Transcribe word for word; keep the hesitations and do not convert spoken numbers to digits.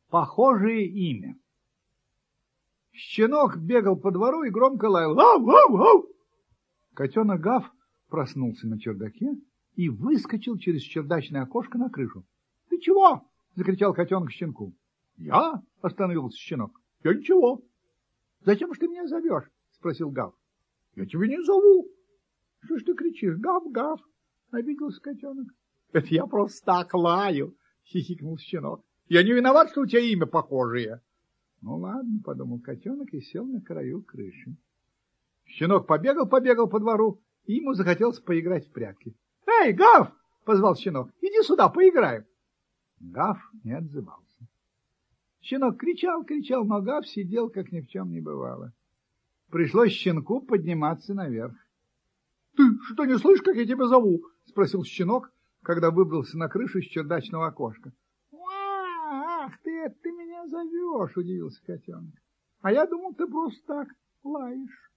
Похожее имя. Щенок бегал по двору и громко лаял. Ау, ау, ау! Котенок Гав проснулся на чердаке и выскочил через чердачное окошко на крышу. — Ты чего? — закричал котенок щенку. — Я? — остановился щенок. — Я ничего. — Зачем же ты меня зовешь? — спросил Гав. — Я тебя не зову. — Что ж ты кричишь? Гав, Гав! — обиделся котенок. — Это я просто так лаю, — хихикнул щенок. — Я не виноват, что у тебя имя похожее. — Ну ладно, — подумал котенок и сел на краю крыши. Щенок побегал-побегал по двору, и ему захотелось поиграть в прятки. — Эй, Гав! — позвал щенок. — Иди сюда, поиграем. Гав не отзывался. Щенок кричал, кричал, но Гав сидел, как ни в чем не бывало. Пришлось щенку подниматься наверх. — Ты что, не слышишь, как я тебя зову? — спросил щенок, когда выбрался на крышу с чердачного окошка. — Ах ты, ты меня зовешь, — удивился котенок. — А я думал, ты просто так лаешь.